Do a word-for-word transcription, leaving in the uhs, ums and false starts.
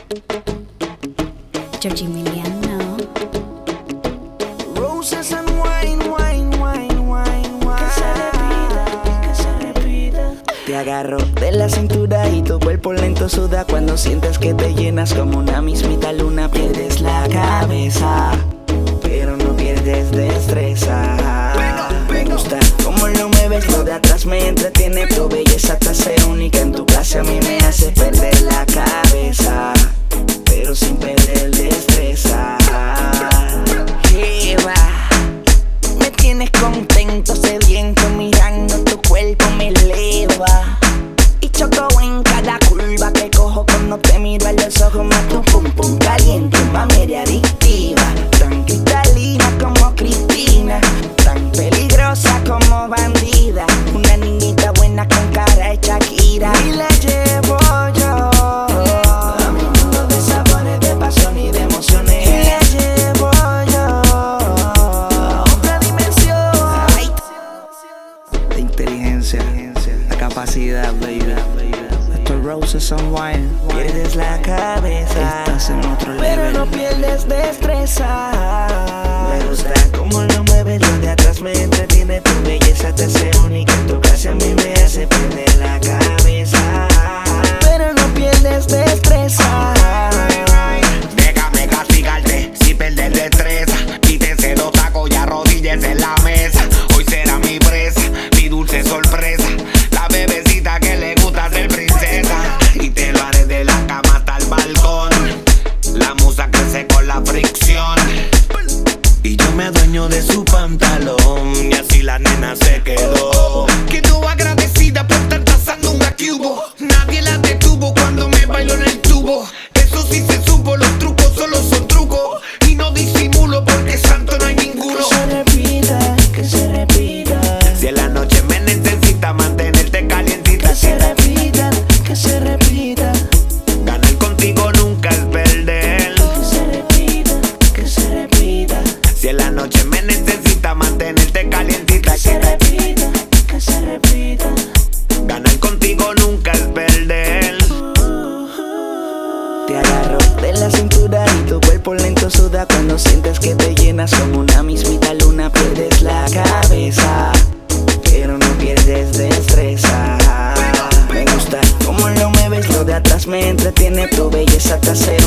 Georgie Emiliano. Roses and wine, wine, wine, wine, wine. Que se repita, que se repita. Te agarro de la cintura y tu cuerpo lento suda cuando sientes que te llenas como una mismita luna. Pierdes la cabeza, pero no pierdes destreza. Me gusta cómo lo mueves, lo de atrás me entretiene. Tu belleza te hace única, en tu clase a mí me hace perder la cabeza, pero sin perder destreza. Jeva, me tienes contento, sediento, mirando tu cuerpo me eleva. Y choco en cada curva que cojo cuando te miro a los ojos. Más tu pum pum caliente, mami eres adictiva. Tan cristalina como Cristina, tan peligrosa como bandida. Una niñita buena con cara de Shakira. Y la llevo yo a mi mundo de sabores, de pasión y de emociones. Y la llevo yo a otra dimensión de inteligencia, la capacidad, baby. Estos roses son wine. Pierdes la cabeza, estás en otro level, pero no pierdes destreza. Me gusta cómo lo mueves, lo de atrás me entretiene. Tu belleza te hace única, en tu clase a mí me hace perder la cabeza, pero no pierdes destreza. Déjame castigarte sin perder destreza. Quítese los tacos y arrodíllese en la mesa. Hoy será mi presa, mi dulce sorpresa. La bebecita que le gusta ser princesa. Y te lo haré de la cama hasta el balcón. La musa crece con la fricción y yo me adueño de su pantalón. Y así la nena se quedó. Quedó agradecida por estar pasando un cubo. Nadie la detuvo cuando me bailó en el tubo. Eso sí se supo, los trucos solo son trucos. Y no disimulo porque santo no hay ninguno. Que se repita, que se repita. Si en la noche me necesita mantenerte calientita. Que se repita, que se repita. Ganar contigo nunca es perder. Que se repita, que se repita. Si en la noche me necesita mantenerte calientita. Que se repita, que se repita. Ganar contigo nunca es perder. Te agarro de la cintura y tu cuerpo lento suda cuando sientes que te llenas como una mismita luna. Pierdes la cabeza, pero no pierdes destreza. Me gusta cómo lo mueves, lo de atrás me entretiene. Tu belleza te hace